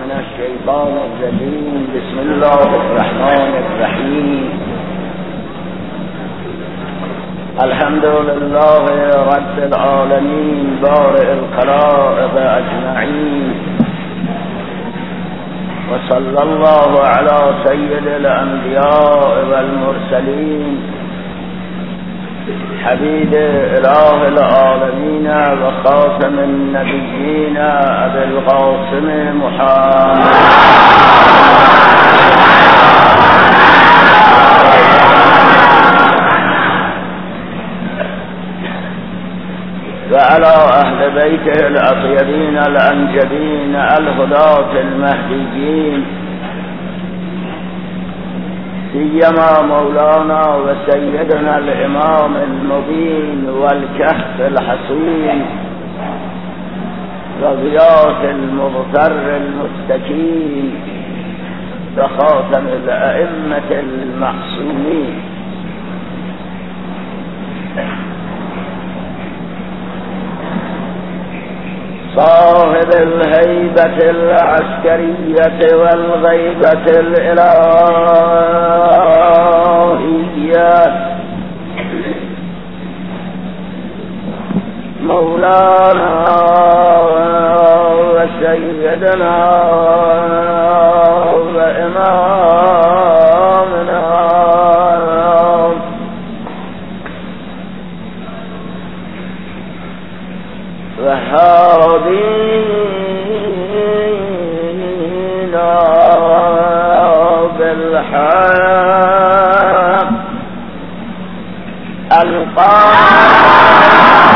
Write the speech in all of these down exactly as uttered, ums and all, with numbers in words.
من الشيطان الرجيم. بسم الله الرحمن الرحيم. الحمد لله رب العالمين بارئ الخلائق أجمعين، وصلى الله على سيد الأنبياء والمرسلين حبيب إله العالمين وخاتم النبيين أبي القاسم محمد وعلى أهل بيته الأطيبين الأنجبين الهداة المهديين، سيما مولانا وسيدنا الإمام المبين والكهف الحصين وغياث المغفر المستكين وخاتم الأئمة المعصومين. صاحب الهيبة العسكرية والغيبة الإلهية مولانا وسيدنا وإمامنا وهادينا بالحق القائم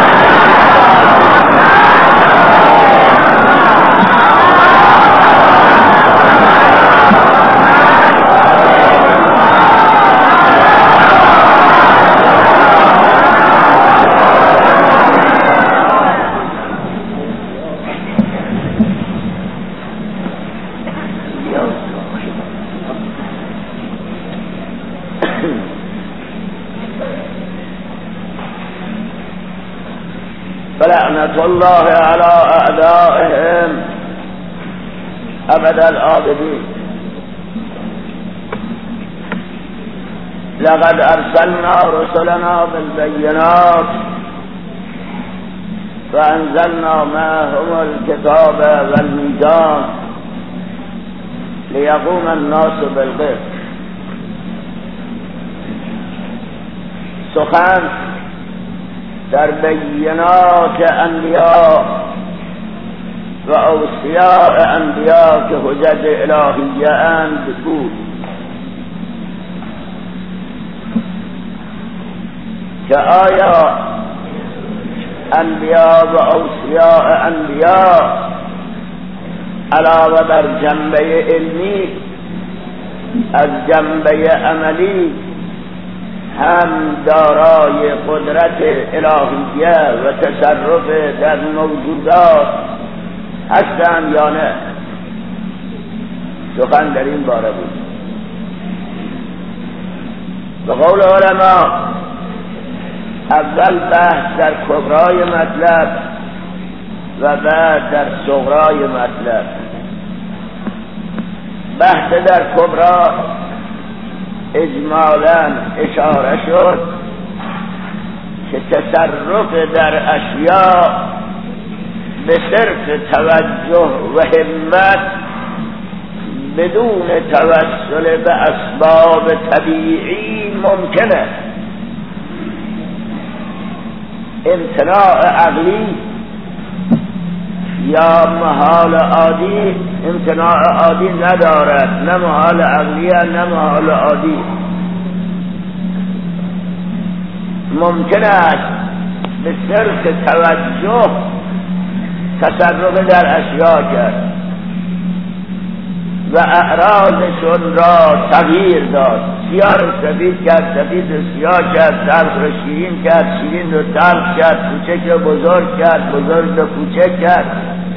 فلعنة الله على أعدائهم أبد الآبدين. لقد أرسلنا رسلنا بالبينات فأنزلنا معهم الكتاب والميزان ليقوم الناس بالقسط. سخن در بینات انبیاء و اوصیاء انبیاء که حجت الهیه اند بود که آیا انبیاء و اوصیاء انبیاء علاوه بر جنبه علمی از جنبه عملی هم دارای قدرت الهیه و تصرف در موجودات هستند یا نه؟ سخن در این باره بود. به قول علما اول بحث در کبرای مطلب و بعد در صغرای مطلب. بحث در کبرا اجمالاً اشاره شد که تصرف در اشیاء به صرف توجه و همت بدون توسل به اسباب طبیعی ممکنه. امتناع عقلی یا محال عادی امتناع عادی ندارد، نه محال عقلی نه محال عادی. ممکن است به صرف توجه تصرف در اشیاء کرد و اعراضشون را تغییر داد. سیاه رو سفید کرد، سفید رو سیاه کرد، تلخ رو شیرین کرد، شیرین رو تلخ کرد، کوچک رو بزرگ کرد، بزرگ رو کوچک کرد.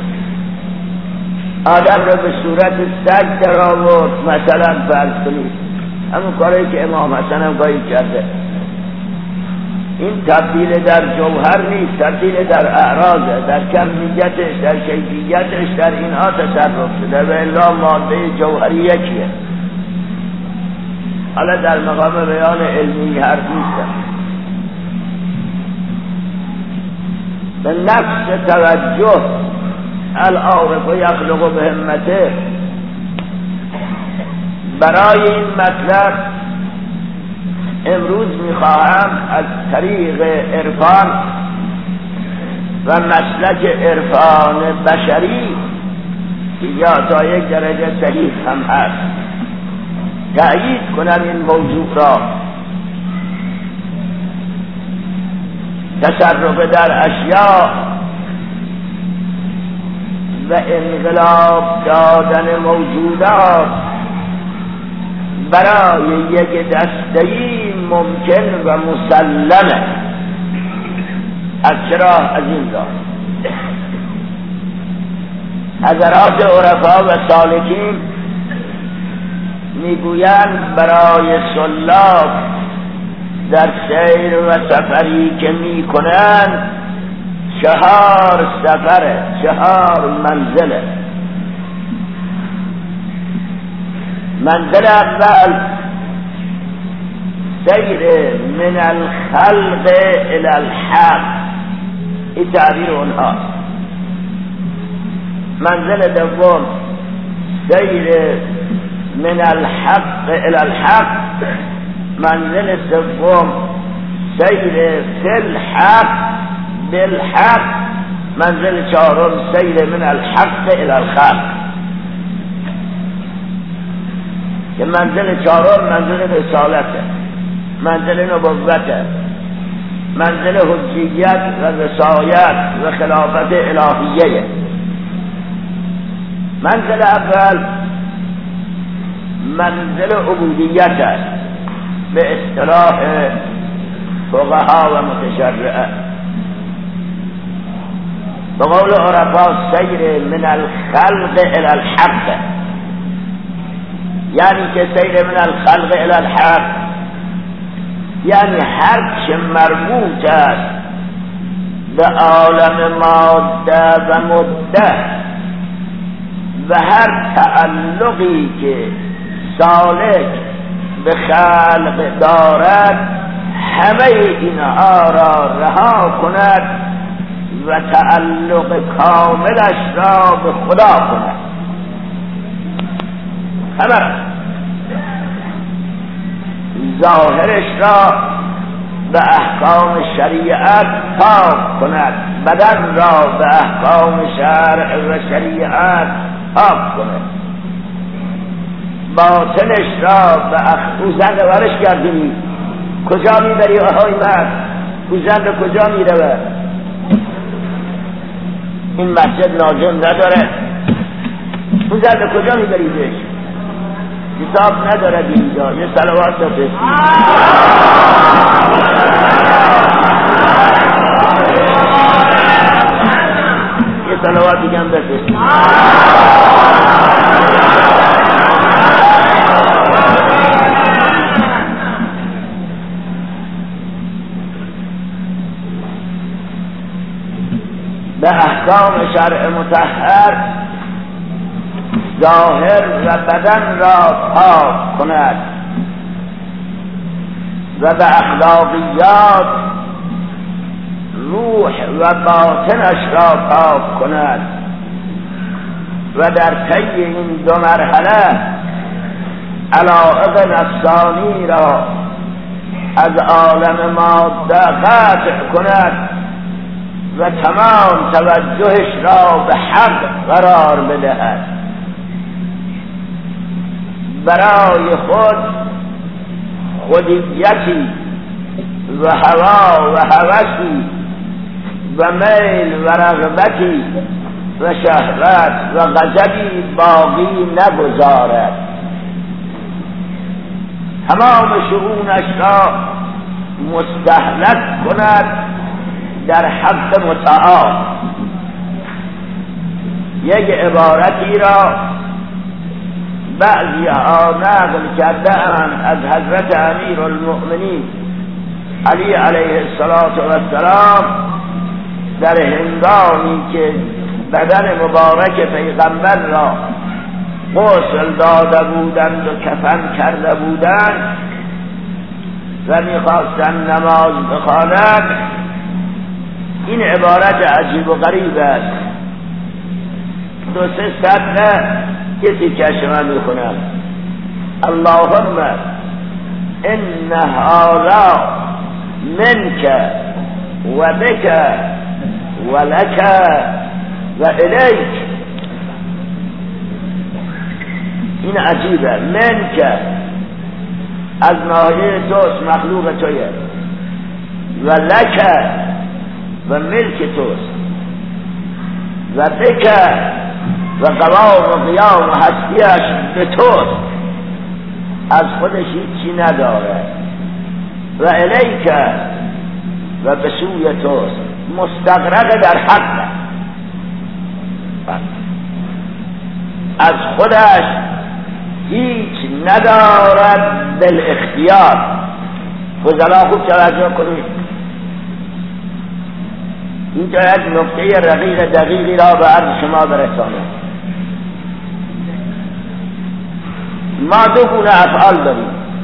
آدم رو به صورت سگ در آورد. مثلا فرض کنید همون کاری که امام حسن هم گاهی کرده. این تبدیل در جوهر نیست، تبدیل در اعراضه، در کمیتش، در کیفیتش، در اینها تصرف شده و الا ماده جوهری یکیه. حالا در مقام بیان علمی حرف نیستم. به نفس توجه العارف و یخلق به همته. برای این مطلب امروز میخواهم از طریق عرفان و مسلک عرفان بشری یا تا یک درجه صحیح هم هست تأیید کنم این موضوع را. تصرف در اشیاء و انقلاب دادن موجودات برای یک دسته‌ای ممکن و مسلمه. از چرا؟ از این راه حضرات عرفا و سالکین میگویند برای سلاک در سیر و سفری که میکنند چهار سفره، چهار منزله. منزل اول سیر من الخلق الى الحق، این تعبیر اونها. منزل دوم سیر من الحق الى الحق. منزل سوم سیر فی الحق بالحق. منزل چهارم سیر من الحق الى الخلق. که منزل چهارم منزل رسالته، منزل نبوته، منزل حجیت و وصایت و خلافت الهیه. منزل اول منزل عبودیت است به اصطلاح فقها و متشرعه. به قول عرفا سیر من الخلق الى الحق، یعنی که سیر من الخلق الى الحق یعنی هر چه مربوط است به عالم ماده و مده و هر تعلقی که سالک به خلق دارد همه اینها را رها کند و تعلق کاملش را به خدا کند. همه ظاهرش را به احکام شریعت پاک کند، بدن را به احکام شرع و شریعت پاک کند، باطنش را به احکام زن ورش گردونی. کجا میبری آهای مرد؟ او زن رو کجا میرود؟ این مسجد لازم نداره. او زن رو کجا میبریدش؟ کتاب نداره اینجا. یه صلوات بفرست. یه صلوات دیگه هم بفرست. به احکام شرع مطهر ظاهر و بدن را پاک کند و به اخلاقیات روح و باطنش را پاک کند و در طی این دو مرحله علایق نفسانی را از عالم ماده قطع کند و تمام توجهش را به حق قرار بدهد. برای خود خودیتی و هوا و هوسی و میل و رغبتی و شهوت و غضبی باقی نگذارد. تمام شؤونش را مستهلک کند در حق متعال. یک عبارتی را بعضی ها نقل کرده اند از حضرت امیر المؤمنین علی علیه السلام در هنگامی که بدن مبارک پیغمبر را غسل داده بودند و کفن کرده بودند و میخواستند نماز بخوانند، این عبارت عجیب و غریب است. دو سه سطر کسی کش من میکنم: اللهم ان هذا منك و بك و لك و الیک. این عجیبه. منک از ناحیه توست، مخلوق تویه، و لک و ملک توست، و بک و قوام و قیام و هستیش به توست، از خودش هیچی نداره، و الیک و به سوی توست، مستغرق در حق، از خودش هیچ ندارد بالاختیار. فضلا خوب توجه کنید، این جاید نکته رقیق دقیقی را به عرض شما برسانم. ما دو گونه افعال داریم،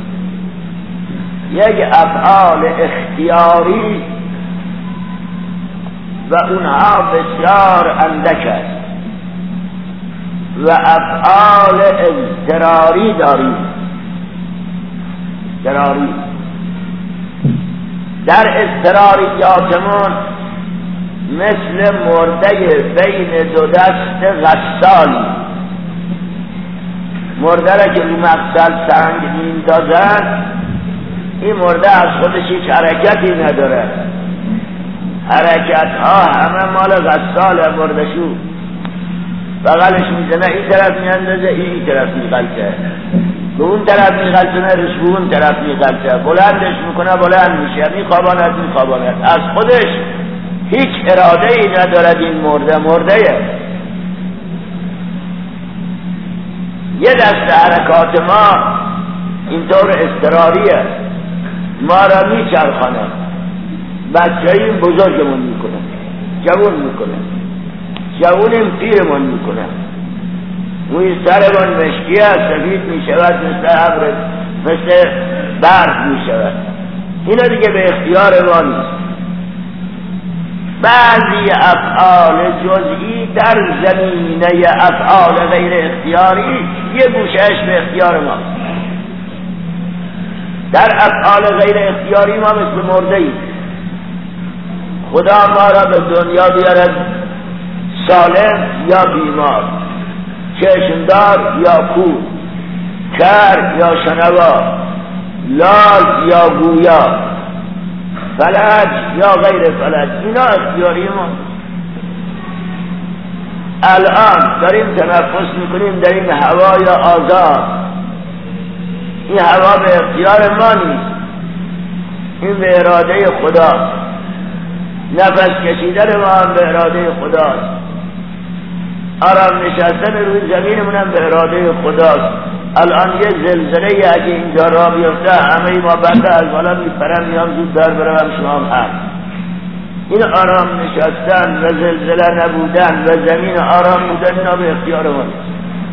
یک افعال اختیاری و اونها بسیار اندک است، و افعال اضطراری داریم. اضطراری در اضطراریاتمون مثل مرده بین دو دست غسالی، مرده را که رو مغسل سنگ میندازن، این مرده از خودش هیچ حرکتی نداره، حرکت ها همه مال غسال مردشو، بغلش میزنه این طرف میاندازه، این این طرف میغلطه، به اون طرف میغلطه، رش به اون طرف میغلطه، بلندش میکنه بلند میشه، میخواباند میخواباند، از خودش هیچ اراده ای ندارد. این مرده مرده یه دست حرکات ما اینطور اضطراریه، ما را میچرخانه، بچه‌ای بزرگمون میکنه، جوون میکنه، جوونیم پیرمون میکنه، موی سرمون مشکی است، سفید میشود، مثل ابر، مثل برف میشود. اینا دیگه به اختیار ما نیست. بعضی افعال جزئی در زمینه افعال غیر اختیاری یه گوشهش به اختیار ما. در افعال غیر اختیاری ما مثل مرده ایم. خدا ما را به دنیا بیارد سالم یا بیمار، چشمدار یا کور، کر یا شنوا، لال یا گویا، فلج یا غیر فلج، اینا اختیاری ما. الان داریم تنفس میکنیم در این هوای آزاد، این هوا به اختیار ما نیست، این به اراده خدا. نفس کشیدن ما هم به اراده خداست، آرام نشستن روی زمینمون هم به اراده خداست. الان یه زلزله اگه اینجا را بیفته همه ما بنده از بالا میپرم، میام زود در برم، شما هم. این آرام نشستن و زلزله نبودن و زمین آرام بودن اینا به اختیار ما نیست.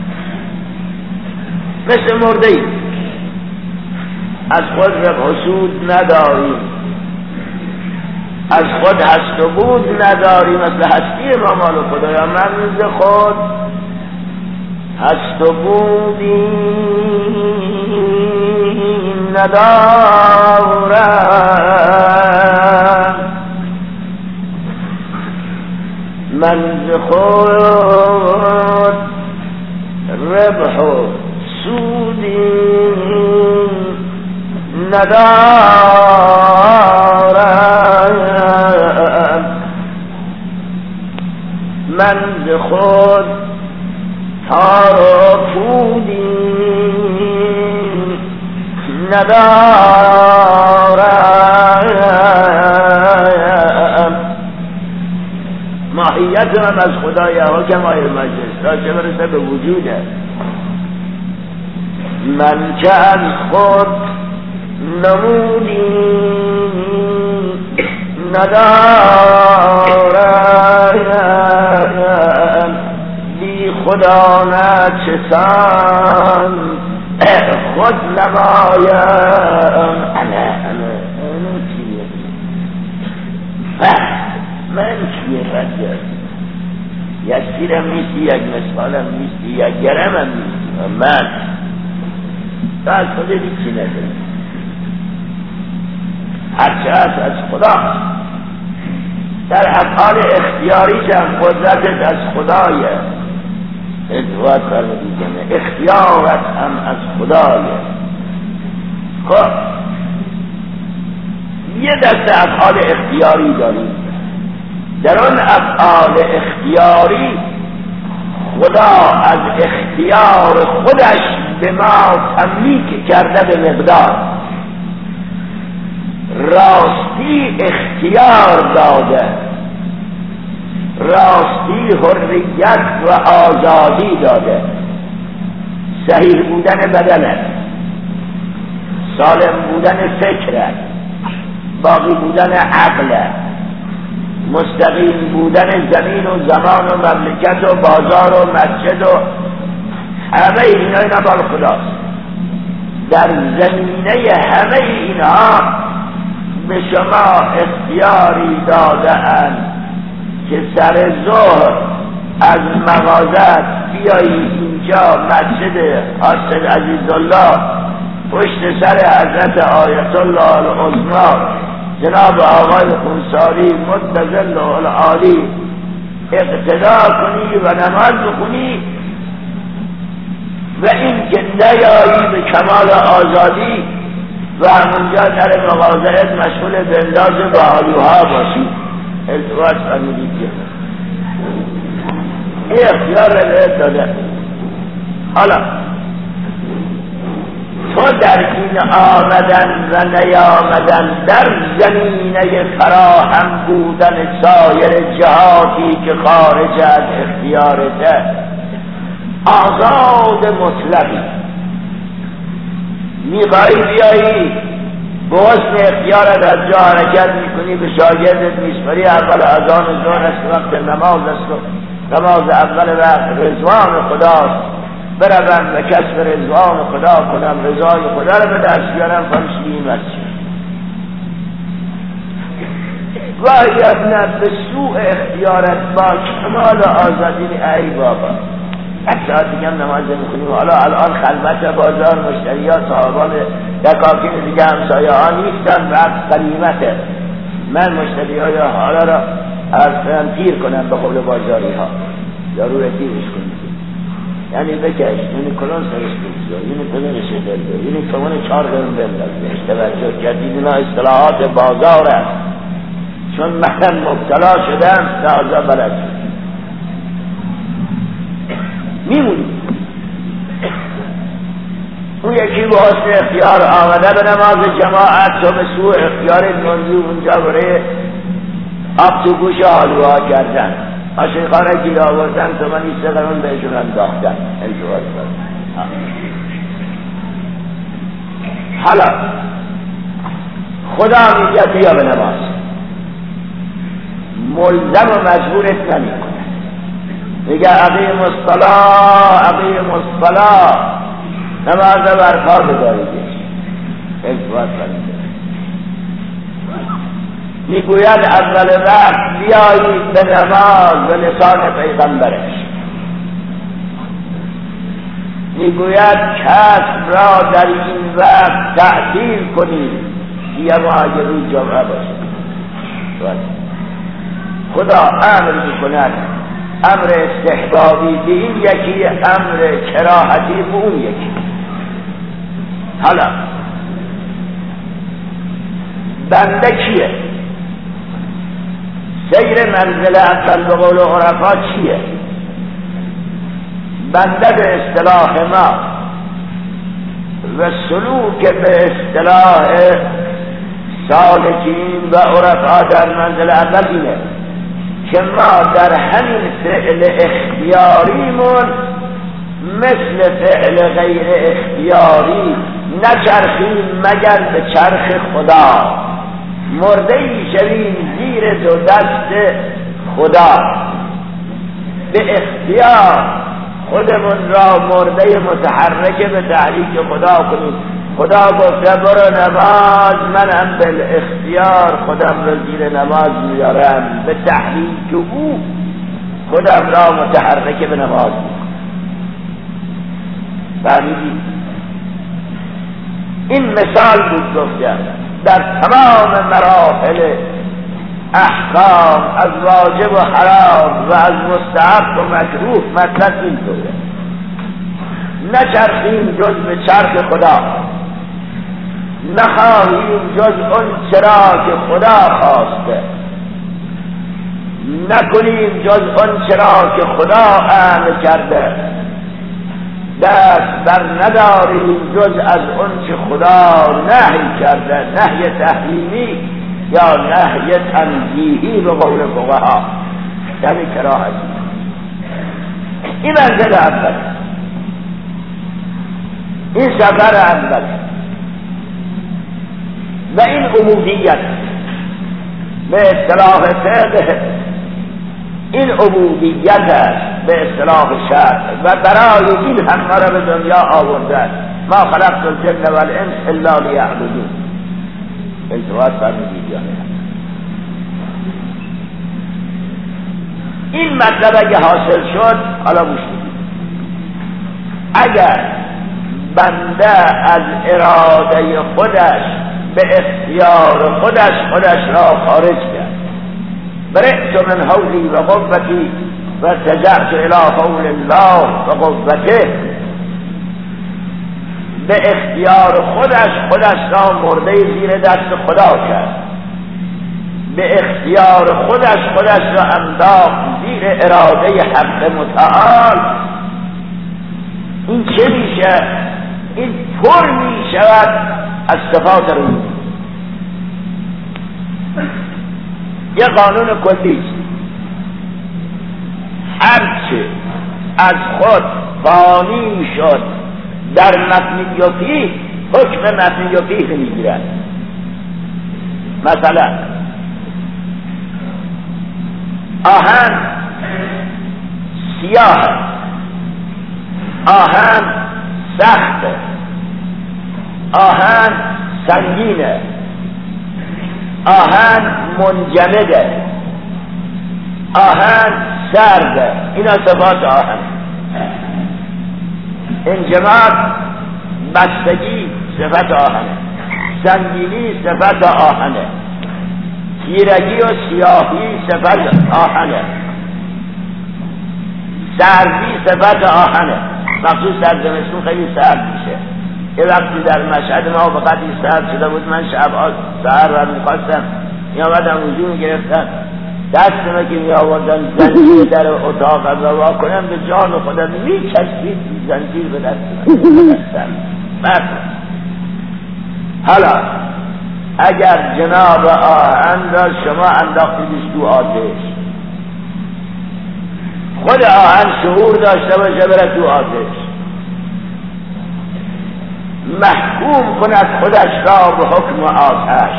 مثل مرده ای از خود رفع و سود نداریم، از خود هست و بود نداریم، مثل هستی ما مال خدایا، من ز خود هست و بودی ندارم، من ز خود ربح و سودی ندارم، من ز خود تار و پودی ندارم. ماهیت من از خدای حکمای مجلس تا چه برسه به وجوده. من که از خود نمودی ندارم بی خدا نه چسان خود نمایم انا انا انا کیه من کیه فجر یک سیرم نیستی یک مثالم نیستی یک گرمم نیستی من بعد خودی چی ندارم هرچه هست از خدا در افعال اختیاری هم قدرتت از خدایه ادوات فرمودی کنه اختیارت هم از خدایه خب یه دسته افعال اختیاری داریم در اون افعال اختیاری خدا از اختیار خودش به ما تملیک کرده به مقدار راستی اختیار داده راستی حریت و آزادی داده صحیح بودن بدنه سالم بودن فکره باقی بودن عقله مستقیم بودن زمین و زمان و مملکت و بازار و مسجد و همه اینا اینا بال خداست در زمینه همه اینها به شما اختیاری داده اند که سر ظهر از مغازت بیایی اینجا مسجد حاصل عزیزالله پشت سر حضرت آیت الله العظمی جناب آقای خونساری متظل العالی اقتدا کنی و نماز بخونی و این که نیایی به کمال آزادی و همونجا در مغازهت مشغول بنداز و آلوها باشی التواس فرمودید که این اختیار رو بهت داده حالا تو در این آمدن و نیامدن در زمینه فراهم بودن سایر جهاتی که خارج از اختیارته آزاد مطلقی میخواهی بیایی به حسن اختیارت از جا حرکت میکنی به شاگردت میسپری اول اذان ظهر است وقت نماز است نماز اول وقت رضوان خداست بروم و کسب رضوان خدا کنم رضای خدا رو به دست بیارم فمشی مسجد و اگر نه به سوء اختیارت با کمال آزادی ای بابا یک ساعت دیگه هم نماز میخونیم حالا الان خلوت بازار مشتری ها صاحبان دکاکین دیگه همسایه ها نیستن وقت قریمته من مشتری های حالا را از تیر کنم به قبل بازاری ها یا روی تیرش کنیم یعنی بکش یعنی کلون سرش بگذار یعنی کلون شدر دار یعنی کمان چار قرم بندازش توجه کردید اینا اصطلاحات بازار است چون من مبتلا شدم لحظه بلد شد میمونی اون یکی به حسن اختیار آمده به نماز جماعت تو به سوء اختیار منزو اونجا برای آب تو گوش حالوها کردن عاشقانه گیر آوردن تو من ایسته قرون بهشون انداختن التواس کردن حالا خدا میگه بیا به نماز ملزم و مجبورت نمی کنه میگه اقیم الصلاة اقیم الصلاة نماز برپا بداریدش التواس کردن میگوید اول وقت بیایید به نماز به لسان پیغمبرش میگوید کسب را در این وقت تعطیل کنید یه ماه روز جمعه باشه خدا امر میکند امر استحبابی به این یکی امر کراهتی به اون یکی حالا بنده کیه سیر منزل اصل به قول عرفا چیه بنده به اصطلاح ما و سلوک به اصطلاح سالکین و عرفا در منزل اول اینه که ما در همین فعل اختیاریمون مثل فعل غیر اختیاری نچرخیم مگر به چرخ خدا مرده ای شویم زیر دو دست خدا، به اختیار خودمون را مرده متحرک به تحریک خدا کنیم. خدا گفته برو نماز، منم بالاختیار خودم را زیر نماز میارم، به تحریک او خودم را متحرک به نماز میکنم. فهمیدید؟ این مثال بود گفتم در تمام مراحل احکام از واجب و حرام و از مستحب و مکروه مطلب این طوره. نچرخیم جز به چرخ خدا، نخواهیم جز اون چرا که خدا خواسته، نکنیم جز اون چرا که خدا امر کرده، دست بر نداریم جز از اون که خدا نهی کرده، نهی تحریمی یا نهی تنزیهی به قول فقها، یعنی کراهتی. این منزل اول، این سفر اول و این عبودیت به اصطلاح فقه، این عبودیت است به اصطلاح شرع و برای این هم ما را به دنیا آورده. ما خلقت الجن والانس الا لیعبدون. التواس فرمودید یا نه؟ این مطلب اگه حاصل شد، حالا گوش بدید، اگر بنده از اراده خودش به اختیار خودش خودش را خارج کرد، برئت من حولی و قوتی و تجعت الى حول الله و قوته، به اختیار خودش خودش را مرده زیر دست خدا کرد، به اختیار خودش خودش را انداخت زیر اراده حق متعال، این چه میشه؟ این پر میشود از صفات روح. یه قانون کلی است، هرچه از خود فانی شد در متنی و فیه، حکم متنی و فیه میگیرد. مثلا آهن سیاه، آهن سخت، آهن سنگینه، آهن منجمده، آهن سرده. اینا صفات آهن. انجماد بستگی صفت آهنه، سنگینی صفت آهنه، تیرگی و سیاهی صفت آهنه، سردی صفت آهنه. مخصوص در زمستون خیلی سرد میشه. یه وقتی در مشهد ما به قدری سرد شده بود، من شبها سهر را میخواستم میامدم وضو میگرفتم، دستمه که میآوردم زنجیر در اتاق را وا کنم، به جان خودم میچسبید زنجیر به دستم. بس حالا اگر جناب آهن را شما انداختیدش تو آتش، خود آهن شعور داشته باشه بره تو آتش، محکوم کند خودش را به حکم آتش،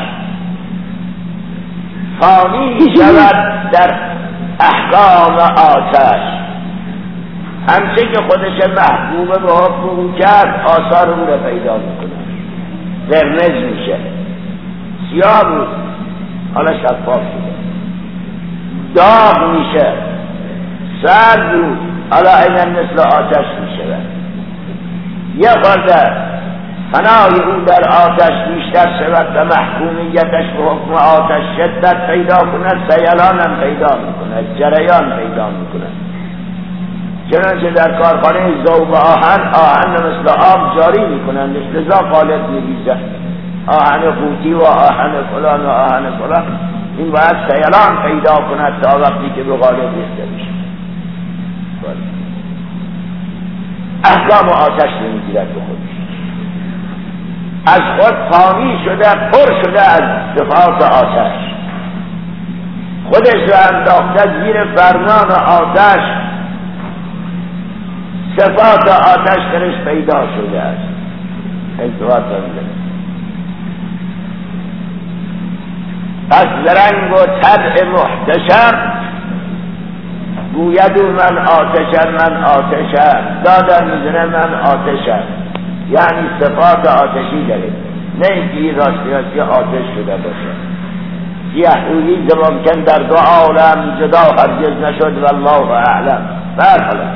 فانی شود در احکام آتش، همچه که خودش محکوم به حکم او کرد آثار او را پیدا میکنه، قرمز میشه، سیاه بود حالا شفاف شده، داغ میشه، سرد بود حالا عیناً مثل آتش میشه. یه خورده فنای او در آتش بیشتر شود و محکومیتش به حکم آتش شدت پیدا کند، سیلانم پیدا میکند، جریان پیدا میکند. چنانچه در کارخانه ذوب آهن، آهن مثل آب جاری میکنند، مثل ذا قالب میریزد، آهن قوطی و آهن فلان و آهن فلان، این باید سیلان پیدا کند تا وقتی که به قالب ریخته میشه. احکام آتش نمیگیرد به خودش، از خود فانی شده، پر شده از صفات آتش، خودش را انداخته زیر فرمان آتش، صفات آتش درش پیدا شده است. التواس دارید. از رنگ و طبع محتشم گوید او من آتشم من آتشم دادم میزنه من آتشم، یعنی صفات آتشی داره، نه اینکه این راستی راستی آتش شده باشه. سیه رویی ممکن در دو عالم جدا هرگز نشد والله اعلم. برحالا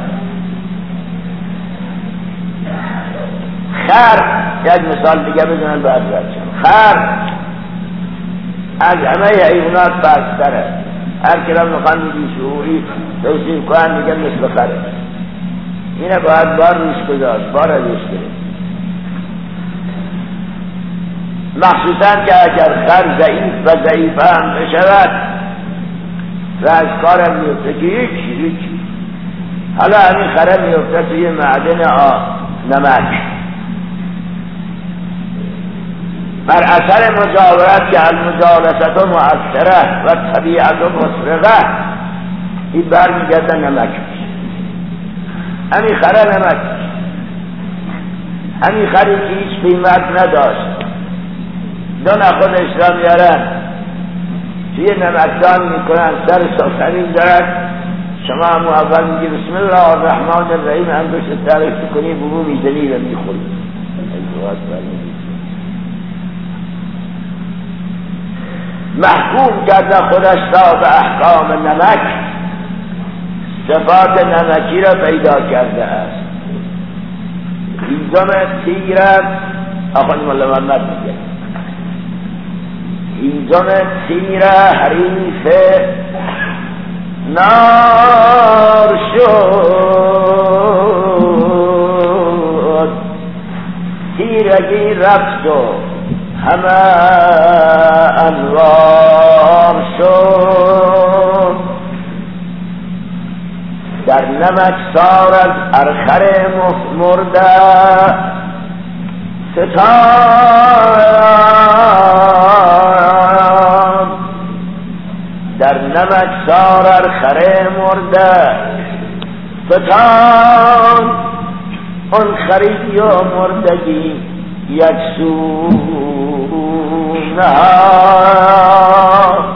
خر، یک مثال دیگه بزنن بعد برچم. خر از همه حیوانات برستره، هر کلام میخوان بگی شعوری توصیف کنن میگن مثل خره، اینه باید بار روش گذاشت، بار روش گرفت. مخصوصا که اگر خر ضعیف و ضعیفه هم بشود و از کارم میفته که هیچی هیچی. حالا همین خره میفته توی معدن آ نمک بر اثر مجاورت که المجالست مؤثره و طبیعت مصرفه، این بر میگرده نمک میشه. همین خره نمک میشه. همین خری که هیچ قیمت نداشت دو نخودش را میارن توی نمکدان میکنن، سر ساسنی دارن، شما هم اول میگی بسم الله الرحمن الرحیم انگشت تعریف کنی ببو میزنی و میخوری. محکوم کرده خودش را به احکام نمک، صفات نمکی را پیدا کرده است. ایزم تیرت آخوانی مولا محمد میگه ایزم تیر حریف نار شد، تیرگی رفت و همه انوار شد، در نمک سار از ارخر مرده ستان، در نمک سار ارخر مرده ستان، اون خری و مردگی یک سو نهاد.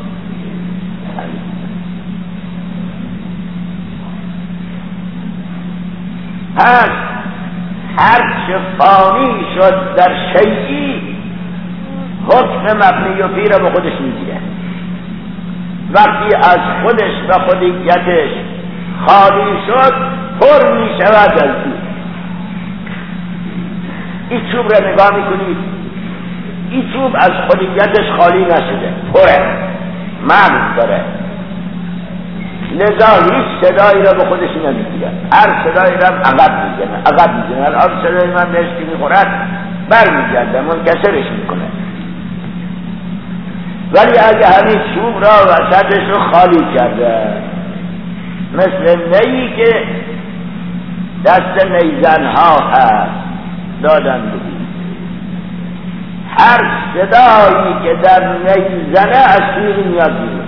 پس هر چه فانی شد در شیئی حکم مبنی و پی را به خودش میگیره. وقتی از خودش و خودیتش خالی شد پر میشود از او. این چوب را نگاه میکنید، این چوب از خودیتش خالی نشده، پره، مغز داره، لذا هیچ صدایی را به خودش نمیگیره، هر صدایی را عقب میزنه عقب میزنه. الان صدای من بهش که میخورد بر میگرده، منکسرش میکنه. ولی اگه همین چوب را وسطش رو خالی کرده، مثل نیی که دست نیزنها هست دادن بودی، هر صدایی که در نیزنه از توی میاد بیرون،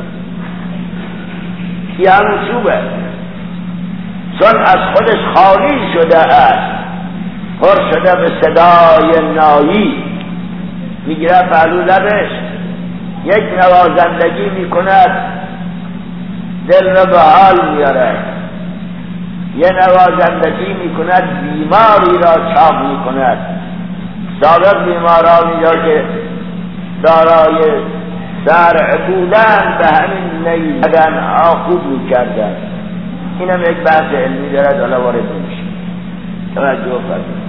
این همون چوبه، چون از خودش خالی شده است، پر شده به صدای نایی، میگیره پهلو لبش، یک نوازندگی میکند، دل را به حال میاره، یه نوازندگی میکند، بیماری را چاپ میکند. سابق بیمارانی را که دارای سرع بودن به همین نیزدن آخوب میکردن. اینم یک بحث علمی دارد، حالا وارد نمیشه، توجه فرمایید.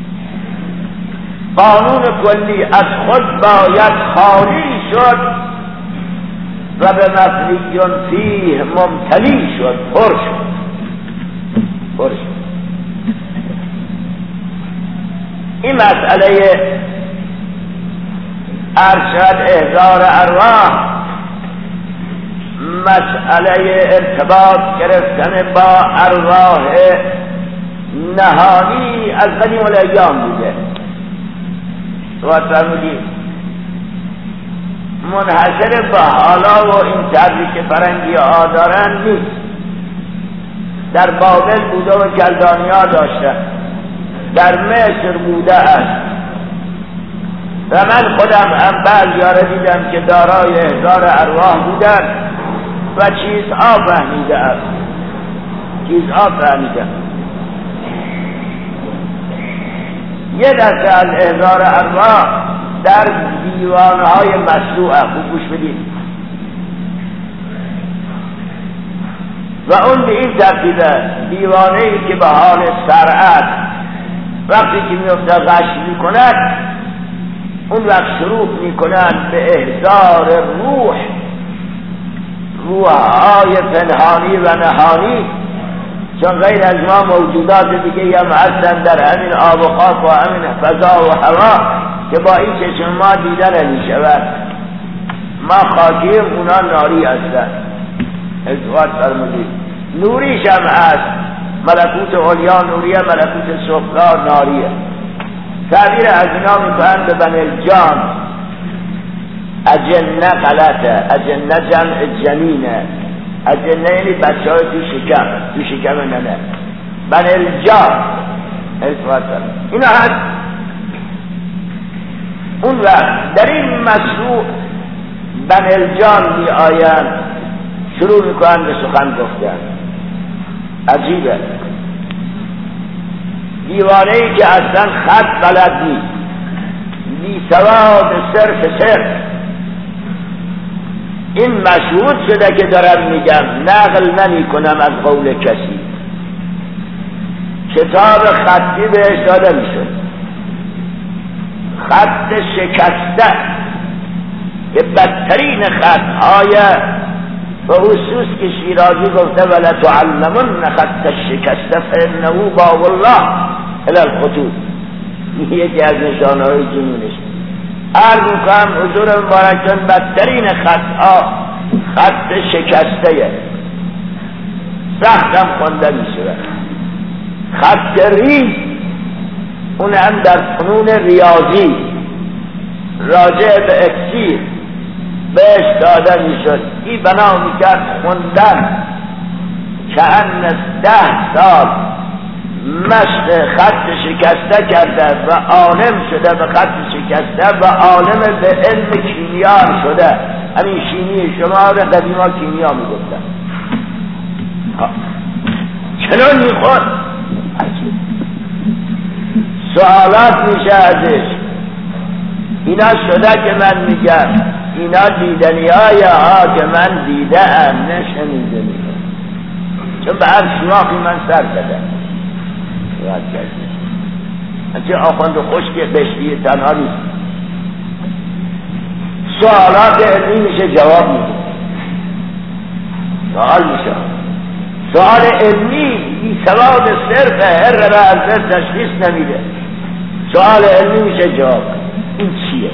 قانون کلی از خود باید خالی شد و به مفنی فیه ممتلی شد، پر شد پر شد. این مسئله ارشد احضار ارواح، مسئله ارتباط گرفتن با ارواح نهانی از قدیم الایام بوده. توجه فرمودید، منحصر به حالا و این طرزی که فرنگی ها دارن نیست. در بابل بوده و کلدانیا داشته، در مصر بوده است، و من خودم هم بعضی‌ها را دیدم که دارای احضار ارواح بودن و چیزها فهمیدم چیزها فهمیدم یه دسته از احضار ارواح در دیوانهای مشروعه. خوب گوش بدید. و اون به این ترتیبه دیوانه‌ای که به حال سرعت وقتی که میفته غش میکند اون وقت شروع میکنند به احضار روح، روحهای پنهانی و نهانی، چون غیر از ما موجودات دیگه هم هستن در همین آب و خاک و همین فضا و هوا که با این چشم ما دیدن نمیشود. ما خاکیم، اونا ناری هستن. ازوات فرمودید نوریش هم هست، ملکوت علیا نوریه، ملکوت سفلا ناریه. تعبیر از اینا میکنن به بن الجان. اجنه غلطه، اجنه جمع جنینه، اجنه یعنی بچه های تو شکم، تو شکم ننه. بن الجان اینا هست. اون وقت در این مشروع بن الجان می آیند، شروع میکنن به سخن گفتن. عجیبه. دیوانه ای که اصلا خط بلد نیست، بی سواد صرف صرف. این مشهود شده که دارم میگم، نقل نمی کنم از قول کسی. کتاب خطی بهش داده میشد، خط شکسته که بدترین خطهای به خصوص که شیرازی گفته ولا تعلمن خط الشکسته فانه باب الله الی الخطوط. یکی از نشانه‌های جنونش. عرض میکنم حضور مبارکتون بدترین خطها خط شکسته، سخت هم خونده میشه. خط ریز اون هم در فنون ریاضی راجع به اکسیر بهش داده میشد. این بنا میکرد خوندن که ان ده سال مشق خط شکسته کرده و عالم شده به خط شکسته و عالم به علم کیمیا شده. همین شیمی شما را قدیما کیمیا میگفتن. چنان میخواد سوالات میشه ازش. اینا شده که من میگم، اینا دیدنی های ها که من دیده ام، نشنیده میگم، چون به هر شناخی من سر دادم. چه آخوند خشک بشتی تنها نیست. سوالات علمی میشه جواب میده، سوال میشه سوال علمی بی سواد صرف هر را از تشخیص نمیده. سوال علمی میشه جواب. این چیه؟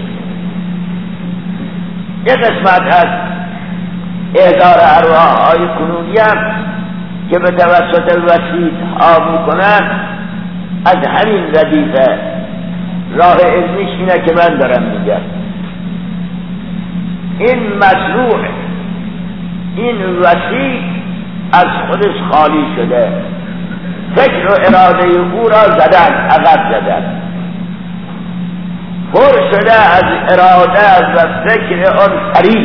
یک قسمت از احضار ارواح های کنونی هم که به توسط وسیط ها میکنن از همین ردیفه. راه علمیش اینه که من دارم میگم. این مشروع، این وسیع از خودش خالی شده، فکر و اراده او را زدن، عقب زدن، پر شده از اراده و فکر آن فرید،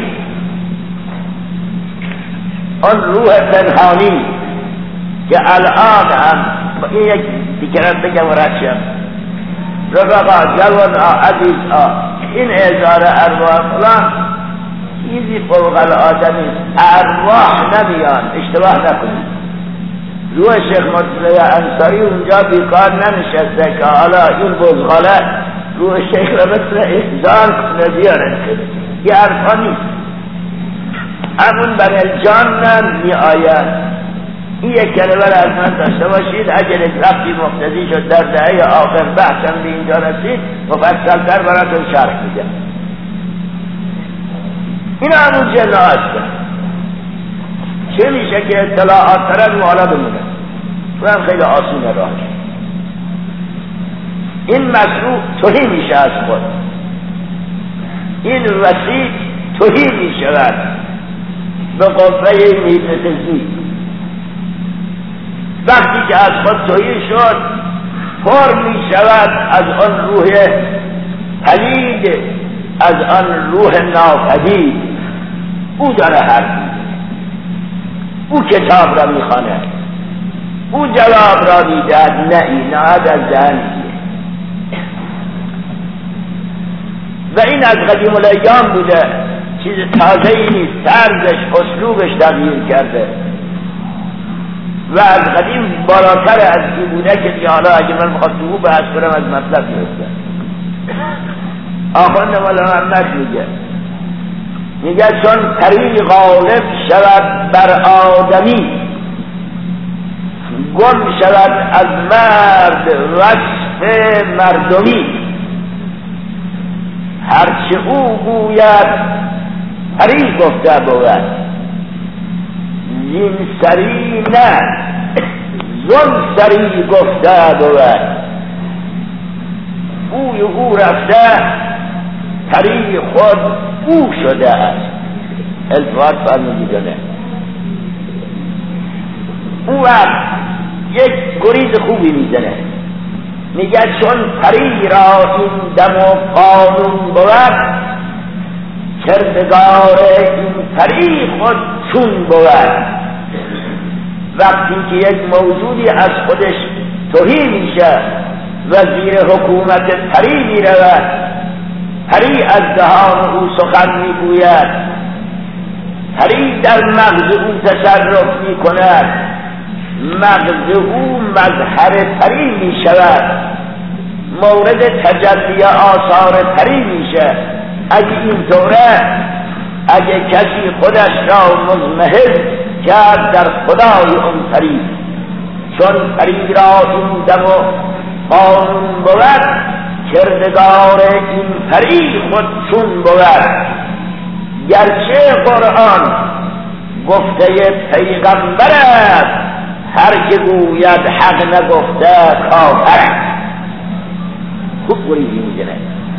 آن روح پنهانی که الان هم این یک دیگران بگم و رشم رفقا جوان ها عزیز ها، این احضار ارواح فلان چیزی فوق العاده ارواح نمیان، اشتباه نکنید. روح شیخ مرتضی انصاری اونجا بیکار ننشسته که حالا این بزغاله روح شیخ را مثل احضار کنه بیارن کنه. یه حرفا نیست. همون بن الجان می آید. این یک کلمه را از من داشته باشید. اگر رفتی مقتضی شد در دهه آخر بحثم به اینجا رسید مفصل‌تر براتون شرح میدم. این همون جنه هستن. چه میشه که اطلاعات ترد حالا بمونه و هم خیلی آسونه راه. این مشروع توهی میشه از خود، این وسیع توهی میشود به قوه هیپنوتیزمی. وقتی که از خود توهی شد پر میشود از آن روح پلید از آن روح ناپدید او داره حرف میزنه، او کتاب را میخواند، او جواب را میدهد، نه ایناد از دهن و این از قدیم الایام بوده، چیز تازه ای نیست، طرزش اسلوبش تغییر کرده و از قدیم بالاتر از این بوده که دیگه حالا اگه من بخواد تو بحث کنم از مطلب میفته. آخوند مولا محمد میگه میگه چون پری غالب شود بر آدمی، گم شود از مرد وصف مردمی، هرچه او گوید پری گفته بود، زین سری نه زن سری گفته بود، اوی او رفته پری خود او شده است. التفات فرمودیدنه او وقت یک گریز خوبی میزنه، میگه چون پری را این دم و قانون بود، کردگار این پری خود چون بود. وقتی که یک موجودی از خودش تهی میشه و زیر حکومت پری میرود، پری از دهان او سخن میگوید، پری در مغز او تصرف میکند، مغز او مظهر پری میشود، مورد تجلی آثار پری میشه. اگه اینطوره، اگه کسی خودش را مضمحل کرد در خدای اون پری، چون پری را این دم و قانون بود، کردگار این پری خود چون بود. گرچه قرآن گفته پیغمبر است، هر که گوید حق نگفته کافر. خوب گویی میگنه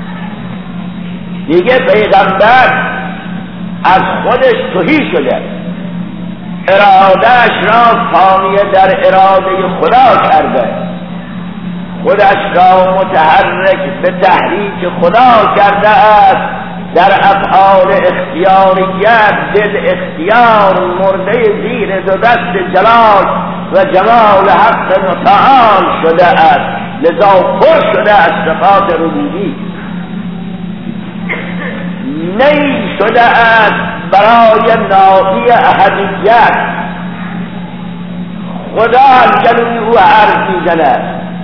دیگه پیغمبر از خودش تهی شده، ارادهش را فانی در اراده خدا کرده، خودش را متحرک به تحریک خدا کرده است، در افعال اختیاریت دل اختیار مرده زیر دو دست جلال و جمال حق متعال شده است، لذا پر شده از صفات ربوبی. نی شده است برای نافی احدیت، خدا از جلوی او حرف میزند،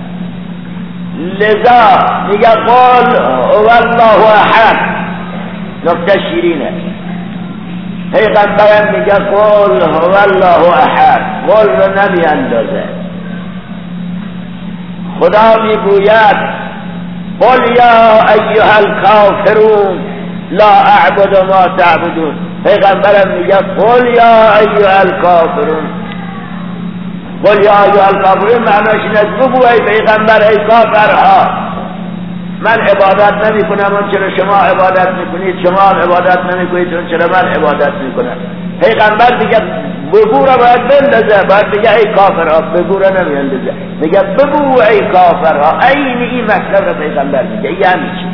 لذا میگه قل هو الله احد. نکته شیرینه، پیغمبرم میگه قل هو الله احد، قل رو نمی اندازه. خدا میگوید قل یا ایها الکافرون لا اعبد ما تعبدون، پیغمبرم میگه قل یا ایها الکافرون. قل یا ایها الکافرون معناش این است بگو ای پیغمبر ای کافرها، من عبادت نمی کنم اون چرا شما عبادت میکنید، شما عبادت نمی کنید اون چرا من عبادت میکنم. پیغمبر دیگه بگو را باید بندازه، باید بگه ای کافرها، بگو را نمی اندازه، میگه بگو ای کافرها. این این مطلب را پیغمبر میگه. یعنی چی؟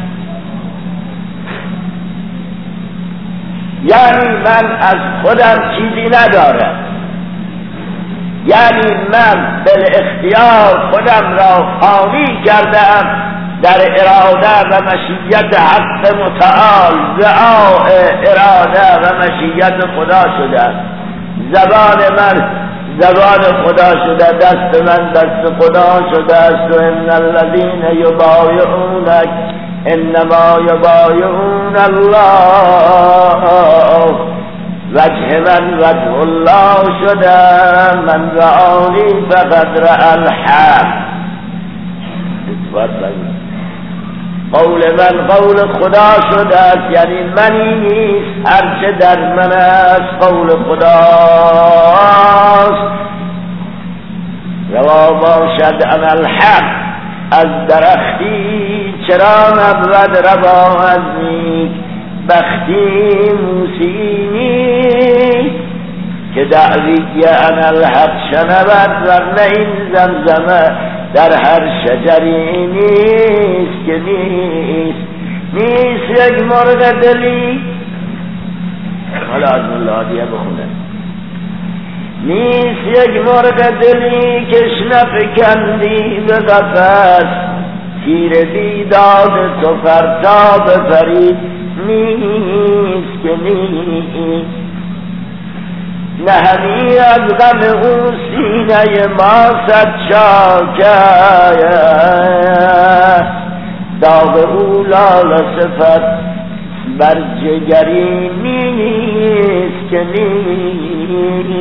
یعنی من از خودم چیزی ندارم، یعنی من بل اختیار خودم را فانی کردم در اراده و مشیت حق متعال، دعا اراده و مشیت خدا شده، زبان من زبان خدا شده، دست من دست خدا شده است. و ان الذین یبایعونک انما یبایعون الله، وجه من وجه الله شده، من رعانی فقد رأى الحق. قول من قول خدا شده است، یعنی منی نیست، هرچه در من است قول خداست. روا باشد ان الحق، از درختی چرا نبود روا از نیک، بختی موسیمی که دعوی ان الحق شنود، ورنه این زمزمه در هر شجری نیست که نیست. نیست یک مرغ دلی، حالا از ملادیه بخونه، نیست یک مرغ دلی کش نفکندی به قفس، تیر بیداد تو فردا بپرید، نیست که نیست. نه همی از غم او سینه ما صد چاکه، داغ او لال صفت بر جگری نیست که نیست.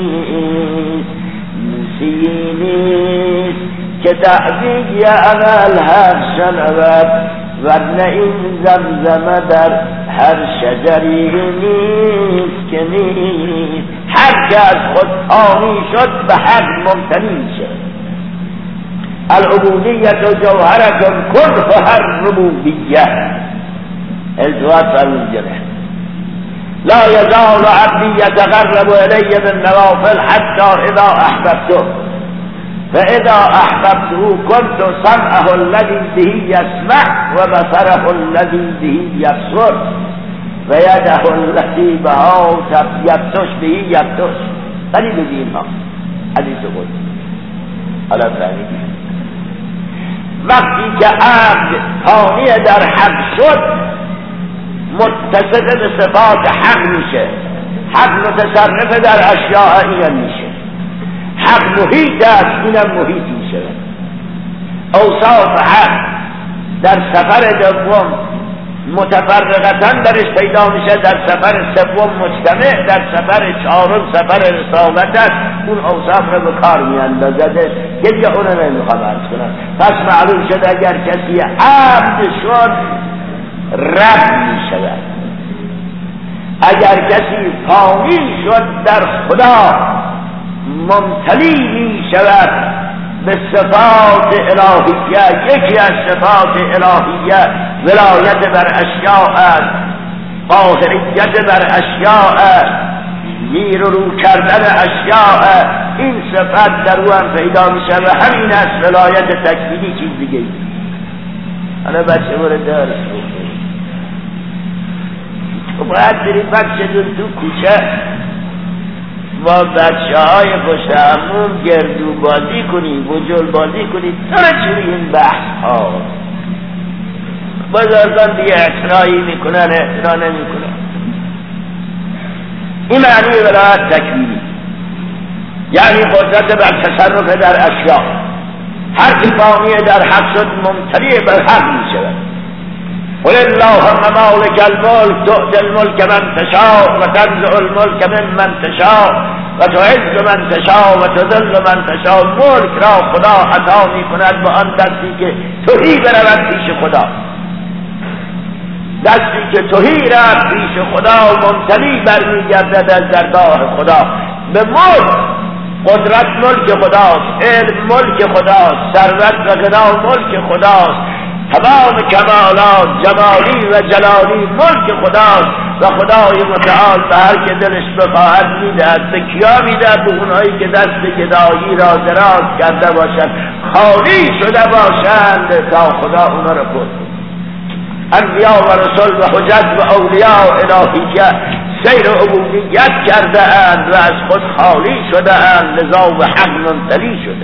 نیست که تعبیق عمل هر شنود، ورنه این زمزمه در هر شجری نیست که نیست. هر که از خود آنی شد به حق ممتنی شد. العبودیت و جوهرکم کن هر ربوبیت التوات فرمودنه. لا يزال عبدي يتقرب إلي بالنوافل حتى إذا أحببته، فإذا أحببته كنت سمعه الذي به يسمع وبصره الذي به يبصر ويده التي بها يبطش به يبطش. قریب دین ها حدیث بود. حالا فهمیدید وقتی که عبد حامی در حق شد متصف به صفات حق میشه، حق متصرف در اشیاء اینم میشه، حق محیط است اینم محیط میشه. اوصاف حق در سفر دوم متفرقتاً درش پیدا میشه، در سفر سوم مجتمع، در سفر چهارم سفر رسالت است. اون اوصاف رو به کار میاندازه که دیگه اون رو نمیخوام عرض کنم. پس معلوم شد اگر کسی عبد شد رب میشود، اگر کسی فانی شد در خدا ممتلی میشود به صفات الهیه. یکی از صفات الهیه ولایت بر اشیاء است، قاهریت بر اشیاء است، گیر و رو کردن اشیاء است. این صفت در او هم پیدا میشه و همین است ولایت تکوینی. چیز دیگه حالا بچه برای درس بکنی تو باید بری بچه دون تو کوچه با بچه های پشت همون گردو بازی کنی، بجل بازی کنی. سر چوری این بحث ها بزرگان دیگه اعتنایی میکنن اعتنا نمیکنن. این معنی ولایت تکوینی یعنی قدرت بر تصرف در اشیاء. هر که فانی در حق شد ممتلی بر حق میشود. قل اللهم مالک الملک تؤتی الملک من تشاء و تنزع الملک من من تشاء و تعز من تشاء و تذل من تشاء. ملک را خدا عطا می کند به آن دستی که تهی برود پیش خدا، دستی که تهی رفت پیش خدا ممتلی برمیگردد از درگاه خدا. به ملک قدرت ملک خداست، علم ملک خداست، ثروت و غنا ملک خداست، تمام کمالات جمالی و جلالی ملک خداست و خدای متعال به هر که دلش بخواهد میدهد. به کیا میدهد؟ به اونهایی که دست گدایی را دراز کرده باشند، خالی شده باشند تا خدا اونا را پر. انبیاء و رسول و حجت و اولیاء و الهیه سیر عبودیت کرده اند و از خود خالی شده اند، لذا به حق ممتلی شده.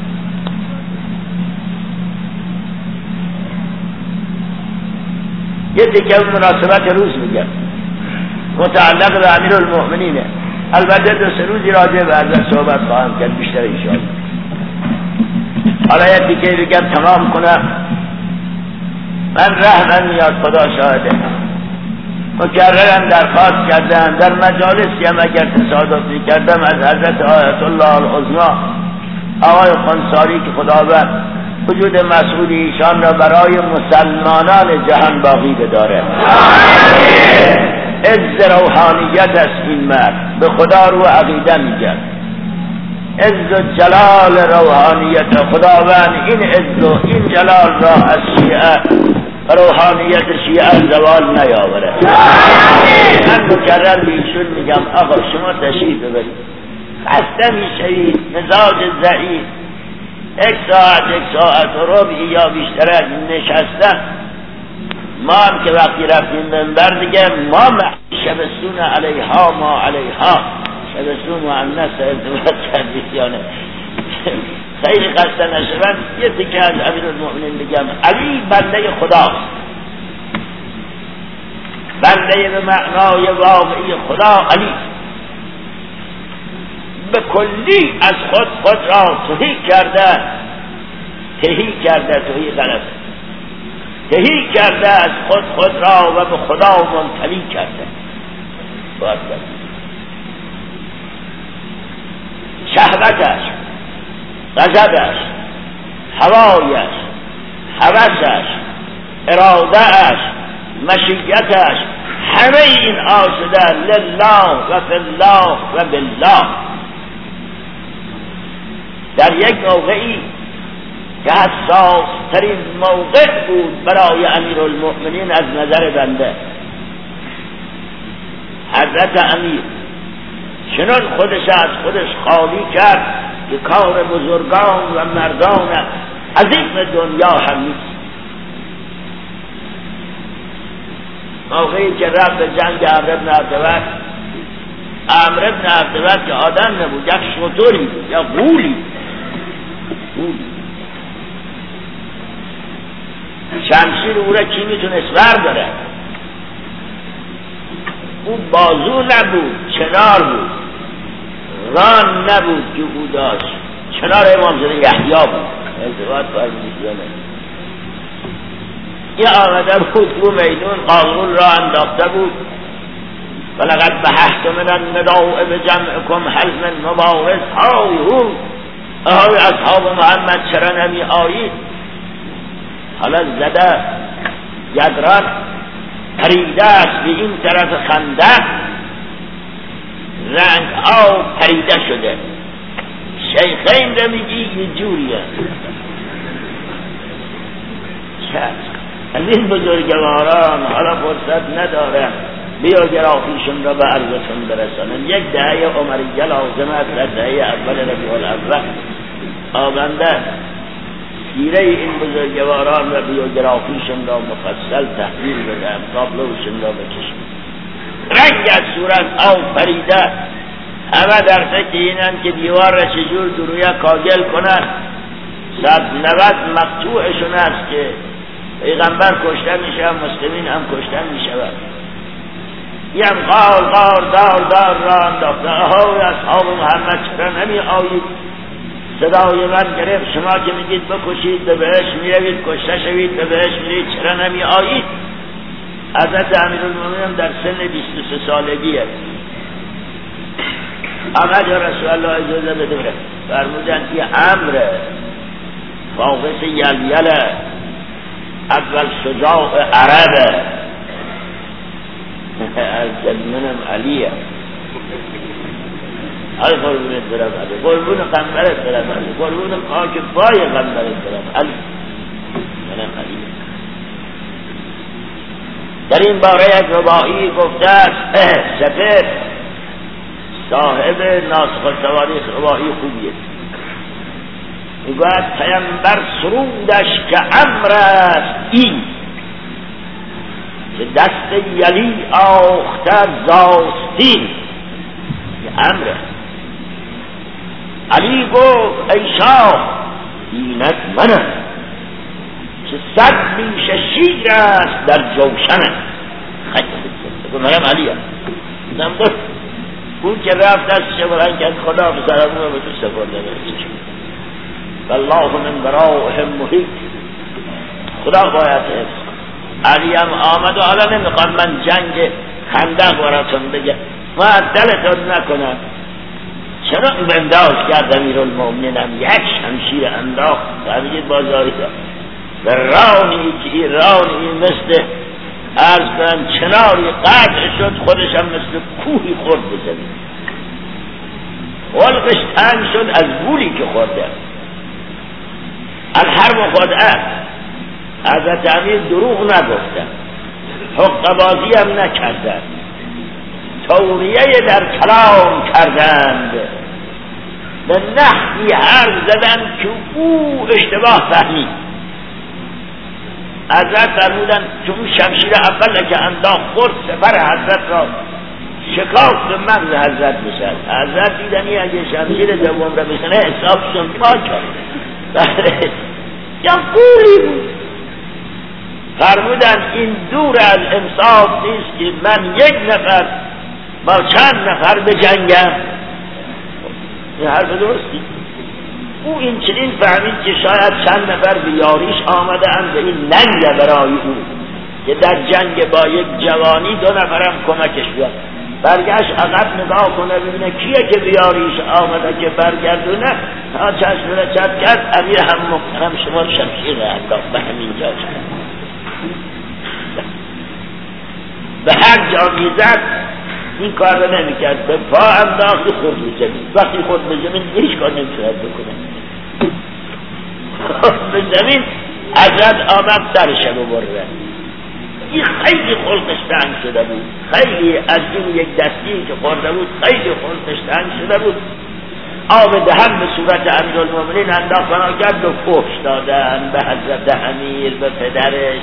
یه دیگه مناسبت روز میگم متعلق به امیر المؤمنینه. البته دو سه روزی راجع به ازش صحبت خواهم کرد بیشتر انشاءالله. حالا یه دیگه بگم تمام کنم. من رحمم میاد، خدا شاهده، مکررم درخواست کردم در مجالسی هم اگر تصادفی کردم از حضرت آیت الله العظمی آقای خنساری که خداوند وجود مسئول ایشان را برای مسلمانان جهان باقی بداره. عز روحانیت است این مرد، به خدا رو عقیده میگن. عز و جلال روحانیت خداوند این عز و این جلال را از شیعه روحانیت شیعه زوال نیاوره. من مکرر بیشون میگم آقا شما تشریف ببرید، خسته میشوید، مزاج ضعیف، یک ساعت یک ساعت و ربعی یا بیشتر از نشستن ما هم که وقتی رفتیم منبر دیگه ما شبستون علیها ما علیها، شبستون مؤنث ازدواج کردیسیانه خیلی قصد نشون. یه تکه از امیرالمؤمنین بگم. علی بنده خداست، بنده به معنای واقعی خدا. علی به کلی از خود خود را تهی کرده، تهی کرده تهی غلط تهی کرده از خود خود را و به خدا منتهی کرده. باید شهوتش، غضبش، هوایش، هوسش، ارادهش، مشیتش، همه این آسوده لله و فی الله و بالله. در یک موقعی که حساس ترین موقع بود برای امیرالمؤمنین از نظر بنده، حضرت امیر چنان خودش از خودش خالی کرد که کار بزرگان و مردان عظیم دنیا هم نیست. موقعی که رفت به جنگ عمرو بن عبدود، عمرو بن عبدود که آدم نبود، یک شتری یا غولی غولی شمشیر او را کی میتونست برداره؟ او بازو نبود، چنار بود، ران نبود که او داشت، چنار امام زاده یحیی بود. ازدواج فرمودید این آمده بود تو میدون، قاغرون را انداخته بود. ولقد بحثت من النداء بجمعکم هل من مبارز. های هو اهای اصحاب محمد چرا نمی آیید؟ حالا زده یدران پریده است به این طرف خندق، رنگ آب پریده شده. شیخین رو میگی یه جوریه. از این بزرگواران حالا فرصت ندارم بیوگرافیشون را به عرضتون برسانم. یک دهه عمریه لازم است در دهه اول ربیع الاول آبنده سیره این بزرگواران و بیوگرافیشون را مفصل تحلیل بدم، تابلوشون را بکشم. رنگ از صورت آب پریده، همه در فکر اینن که دیوار را چجور درویه کاگل کنن. صد نود مقطوعشون است که پیغمبر کشته میشه، مسلمین هم کشته میشود. یم قال قال دار دار را انداخته. اهای اصحاب محمد چرا نمی آیید؟ صدای من گرفت شما که میگید بکشید به بهشت میروید، کشته شوید به بهشت میرید، چرا نمی آیید؟ حضرت امیرالمؤمنین در سن بیست و سه سالگیه. آمد یا رسول الله اجازه بده بره. فرمودن که امر فاقس یلیله، اول شجاع عربه، از منم علیه. ای قربونت برم علی، قربون قنبرت برم علی، قربون خاک پای قنبرت برم علی، منم علیه. در این باره یک رباعی گفته است، سپر صاحب ناسخ التواریخ رباعی خوبیه، میگوید پیامبر سرودش که امر است این که دست یلی آخته زاستین. امره. علی گفت ای شاه اینک منم که صد میش شیر است در جوشنم. خیلی خوب منم علی هم نمدر. اون که رفت دستش برن کرد خدا بسرمون رو به تو سپرده برسش والله من برائهم محیط. خدا باید حفظ. علی هم آمد و حالا نمیخوام من جنگ خندق براتون بگم، معدلتون نکنم. چرا بنداز کرد امیرالمؤمنین هم یک شمشیر انداخت و بگید بازاری دار و رانی که این رانی مثل عرض کنم چناری قطع شد، خودش هم مثل کوهی خورد بزنید، خلقش تنگ شد از گولی که خورده. الحرب خدعه. حضرت امیر دروغ نگفتن، حق بازی هم نکردن، توریه در کلام کردند، به نحوی حرف زدن که او اشتباه فهمید. حضرت فرمودن چون شمشیر اول که انداخت خورد سپر حضرت را شکاف به مغز حضرت میشد. حضرت دیدنی اگه شمشیر دوم را بزنه حسابشون ما کرد یا قولی بود. فرمودن این دور از انصاف نیست که من یک نفر با چند نفر به جنگم. این حرف درستی. او این چنین فهمید که شاید چند نفر به یاریش آمده اند به این ننگ برای او که در جنگ با یک جوانی دو نفرم کمکش بیاد. برگشت عقب نگاه کنه ببینه کیه که به یاریش آمده که برگردونه. تا چشم را چپ کرد امیر هم محترم شما شمشیر را انداخت به همین جا شد. به هر جا میزد این کار رو نمیکرد. به پا انداخت خورد به زمین. وقتی خورد به زمین هیچ کار نمیتوند بکنه. به زمین حضرت آمد سرش رو برده. این خیلی خلقش تنگ شده بود. خیلی از این یک دستی که خورده بود خیلی خلقش تنگ شده بود. آب دهن به صورت امیرالمومنین انداخت بنا کرد و فحش دادن به حضرت امیر، به پدرش.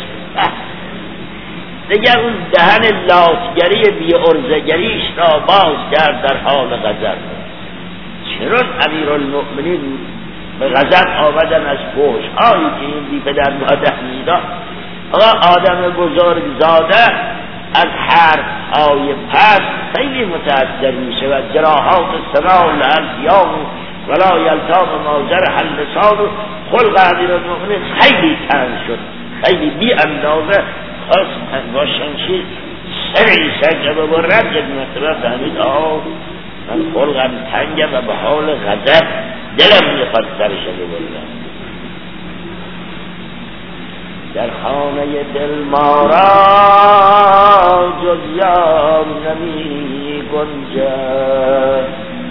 دیگر اون دهن لاتگری بی ارزگریش را باز کرد در حال غضب. چرا امیرالمومنین به غضب آمدن از فحش هایی که این بی پدر مادر میداد. آقا آدم بزرگ زاده از حرف های پس خیلی متأثر می شود. جراحات سنال الفیام ولا یلتام ماجر حل لسان. خلق امیرالمومنین خیلی تنگ شد، خیلی بی اندازه. خواست با شمشیر سری سرجه ببرد. یک مرتبه فهمید آه من خلقم تنگه و به حال غضب دلم میخواد سرش ببرد. در خانه دل ما را جز یار نمی گنجد.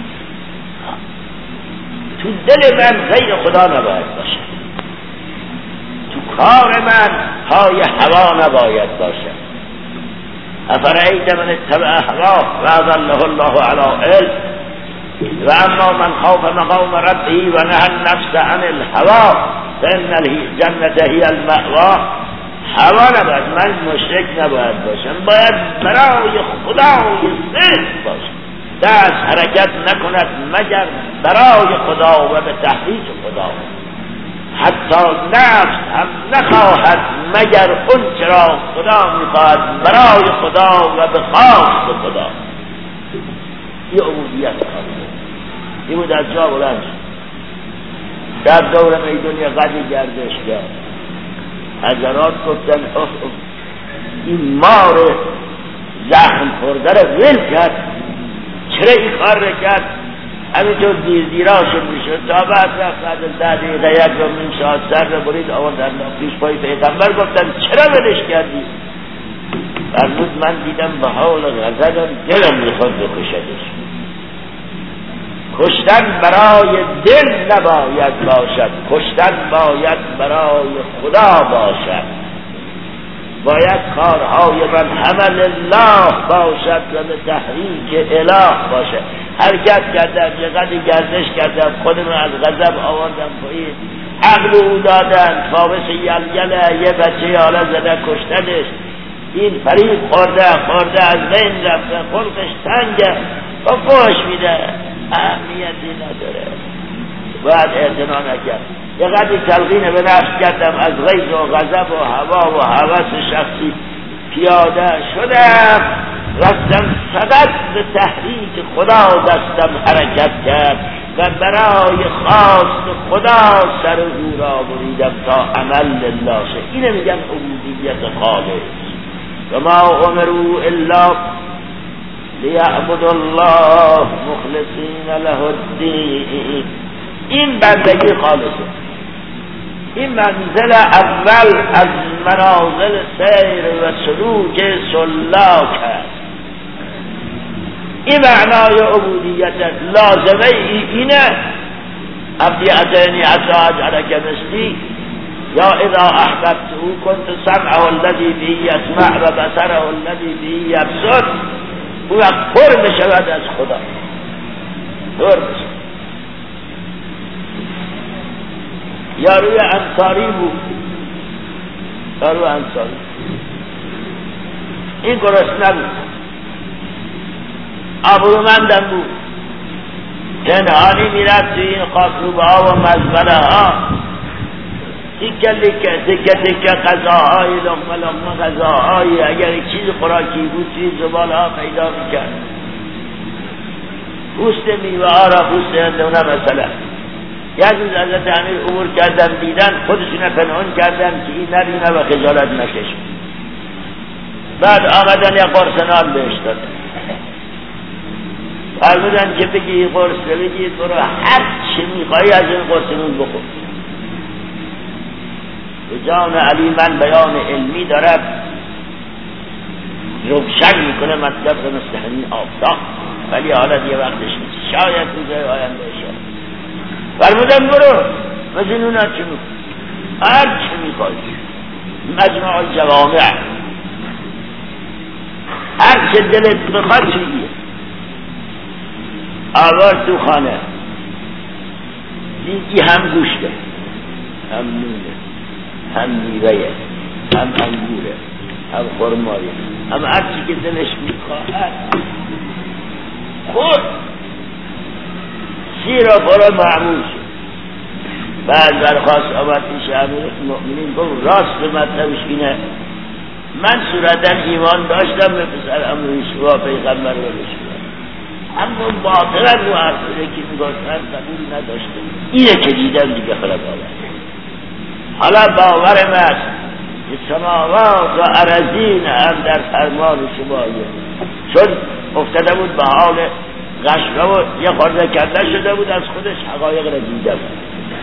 تو دل من غیر خدا نباید باشه. تو کار من پای هوا نباید باشه. افرأیت من اتبع هواه و اضله الله علی علم و اما من خاف مقام ربه و نهى النفس عن الهوا فإن الجنة هي المأوى. هوا نباید، من مشرک نباید باشم، باید برای خدای صرف باشم. دست حرکت نکند مگر برای خدا و به تحریک خدا. حتی نفس هم نخواهد مگر اون چرا خدا میخواهد برای خدا و به خواست خدا. یه عبودیت خواهد این بود از جا بلند در دور میدونی قدی گردش کرد. حضرات گفتن اوه اوه این مار زخم خورده رو ول کرد. چرا این کار رو کرد؟ همینطور دیر دیراشون میشد تا بعد رفت بعد از ده دقیقه یک رو نیم ساعت سر رو برید آوردن پیش پای پیغمبر گفتن چرا ولش کردی؟ فرمود من دیدم به حال غضبم دلم میخواد بکشدش. کشتن برای دل نباید باشد، کشتن باید برای خدا باشد. باید کارهای من عمل الله باشد و به تحریک اله باشد. حرکت کردم، یه قدری گردش کردم، خودم از غضب آوردم پایین، عقل او دادن، فابس یلگله یه بچه حالا زده کشتنش. این فریب خورده خورده از بین رفته، خلقش تنگه و فوش میده، اهمیتی نداره، باید اعتنا نکرد. یه قدری تلقین به نفس کردم، از غیظ و غضب و هوا و هوس شخصی پیاده شدم، رفتم فقط به تحریک خدا دستم حرکت کرد و برای خواست خدا سر او را بریدم تا عمل لله شد. اینه میگن عبودیت خالص. و ما امروا الا لیعبدوا الله مخلصین له الدین. این بندگی خالصه. این منزل اول از منازل سیر و سلوک سلاک است. این معنای عبودیت لازمه ای اینه. عبدی اتینی حتی اجعلک مثلی یا اذا احببت او کنت سمعه الذی به یسمع و بصره الذی به یبصر. او وقت پر بشود از خدا، پر بشود. یاروی انصاری بود، دارو انصاری. این گرسنه نبود، آبرومندم بود، پنهانی میرفت توی این خاکروبه ها و مزبله ها، تیکه تیکه تیکه تیکه غذاهای لقمه لقمه غذاهایی اگر چیز خوراکی بود توی زباله ها پیدا میکرد. پوست میوه ها را پوست هندونه مثلا یک روز حضرت امیر عبور کردن دیدن، خودشون پنهان کردن که این نبینه و خجالت نکشه. بعد آمدن یک قرص نان بهش دادن، فرمودن که بگی قرص بگی برو هر چی میخوایی از این قرص نون بخور. به جان علی من بیان علمی دارد روشن میکنه مطلب رو مثل همین آفتاب، ولی حالا دیگه وقتش نیست، شاید روزهای آینده شد. فرمودن برو مزنون ها چی میخوای هر چی میخوای، مجموع الجوامع هر چه دلت بخواد چیه آورد تو خانه. دیگی هم گوشته، هم نونه، هم میوه، هم انگوره، هم خرمایه، هم هر چی که دلش میخواهد. خود سیر و برا معمول شد. بعد درخواست آمد پیش امیر المؤمنین گفت راست به مطلبش اینه، من صورتا ایمان داشتم به پسر امروی شما پیغمبر و رسول، اما باطلا رو حرفه که میگفتن قبول نداشتم. اینه که دیدم دیگه خلا باور. حالا باور من که سماوات و ارضین هم در فرمان شمایه، چون افتاده بود به حال غشبه و یه خورده کرده شده بود، از خودش حقایق را دیده بود.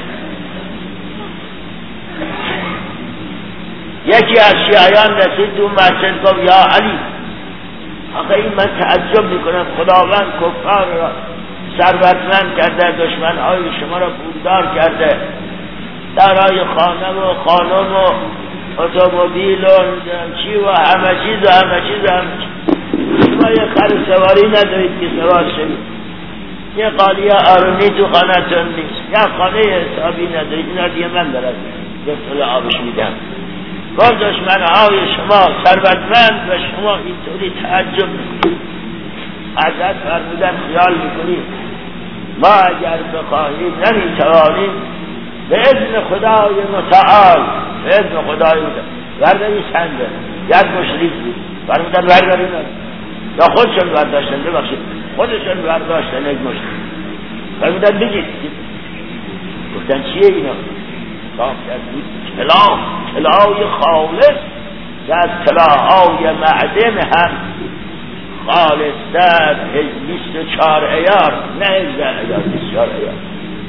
یکی از شیعیان رسید تو مسجد گفت یا علی، آخه این من تعجب میکنم، خداوند کفار را ثروتمند کرده، دشمنهای شما را پولدار کرده، دارای خانه و خانم و اتومبیل و چی و همه چیز و همه چیز و همه چیز، شما یه خر سواری ندارید که سوار شوید، یه قالیه آرونی تو خانه‌تون نیست، یه خانه حسابی ندارید، اینا دیگه من دارد دستل آبش میدم. گفت دشمنهای شما ثروتمند و شما اینطوری تعجب میکنید. حضرت فرمودن خیال میکنید ما اگر بخواهیم نمیتوانیم به اذن خدای متعال، به اذن خدای متعال ورداری چنده یک مشریف بود، فرمودن ورداری ندارد یا خودشون برداشتن، ببخشید خودشون برداشتن یک مشریف، فرمودن بگید. گفتن چیه اینا؟ صاف کردید طلا، طلای خالص که از طلاهای معدن هم خالصتر، بیست و چهار عیار، نه هزده عیار، بیست و چهار عیار.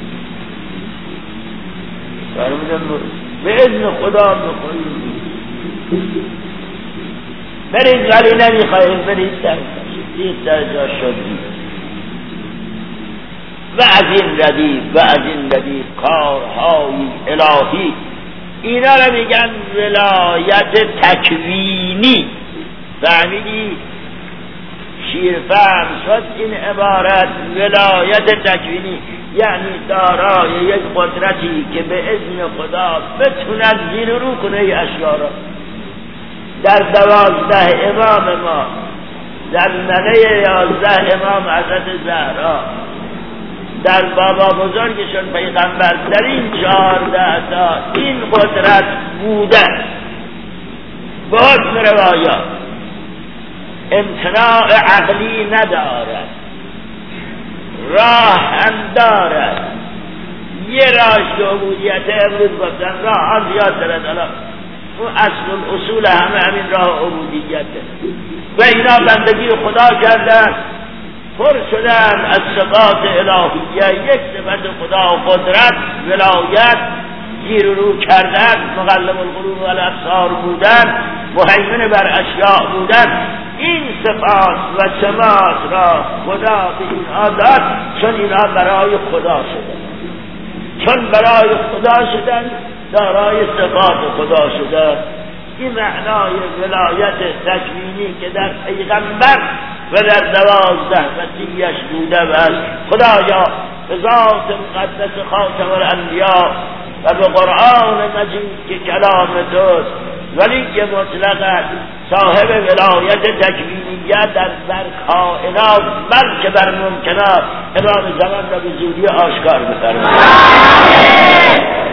فرمودن به اذن خدا بخورید، برید ولی نمیخواهید برید در دید در جا شدید. و از این ردیف و از این ردیف کارهای الهی، اینا رو میگن ولایت تکوینی. فهمیدی؟ شیرفهم شد این عبارت ولایت تکوینی، یعنی دارای یک قدرتی که به اذن خدا بتوند زیر رو کنه اشیاء را. در دوازده امام ما، در ننه یازده امام حضرت زهرا، در بابا بزرگشون پیغمبر، در این چهارده تا این قدرت بودن به حکم روایات، امتناع عقلی ندارد، راه هم دارد. یه راهش که عبودیت امروز گفتن راه هم زیاد دارد، الان اون اصل اصول همه همین راه عبودیته و اینا بندگی خدا کردن، پر شدن از صفات الهیه، یک صفت خدا و قدرت، ولایت، زیر و رو کردن، مقلب القلوب و الابصار بودن، مهیمن بر اشیاء بودن. این صفات و سمات را خدا به اینها داد، چون اینها برای خدا شدن، چون برای خدا شدن دارای صفات خدا شدن. این معنای ولایت تکوینی که در پیغمبر و در دوازده وصیش بوده و از خدایا به ذات مقدس خاتم الانبیا و به قرآن مجید که کلام توست ولی که مطلقا صاحب ولایت تکوینیت در در کائنات بلکه در ممکنات امام زمان را به زودی آشکار بفرماید.